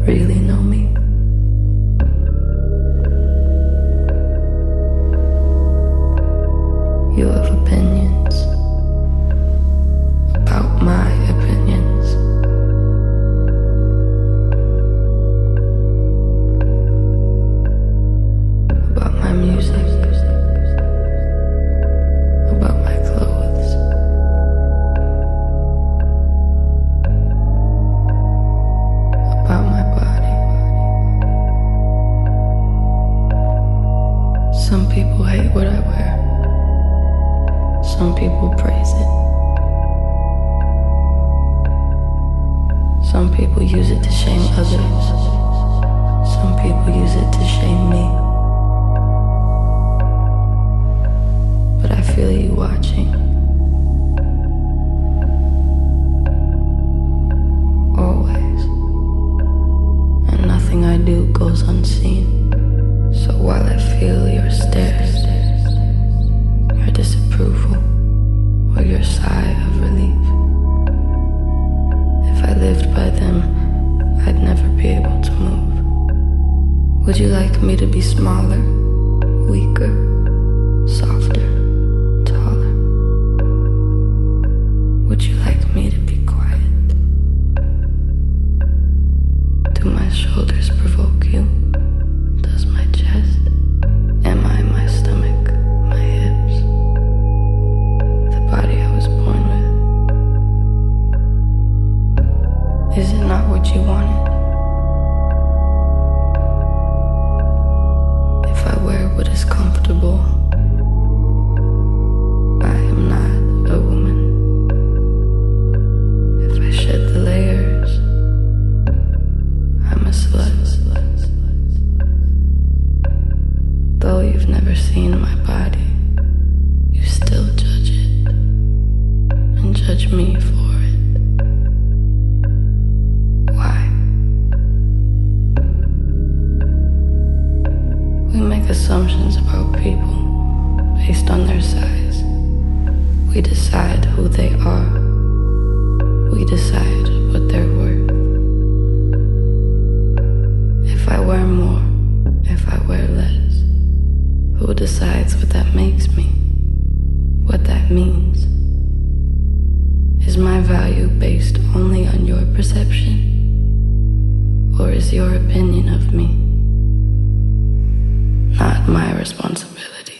really know me. You have opinions about my opinions. About my music. About my clothes. About my body. Some people hate what I wear. Some people praise it. Some people use it to shame others. Some people use it to shame me. But I feel you watching. Always. And nothing I do goes unseen. So while I feel your stares, your disapproval, or your sigh of relief, if I lived by them, I'd never be able to move. Would you like me to be smaller, weaker, softer, taller? Would you like me to be quiet? Do my shoulders provoke you? Does my chest? Am I my stomach? My hips? The body I was born with? Is it not what you wanted? If I wear what is comfortable, I am not a woman. If I shed the layers, I'm a slut. Though you've never seen my body, you still judge it, and judge me for it. Why? We make assumptions about people based on their size. We decide who they are. We decide what they're worth. If I wear more, if I wear less, who decides what that makes me? What that means? Is my value based only on your perception? Or is your opinion of me not my responsibility?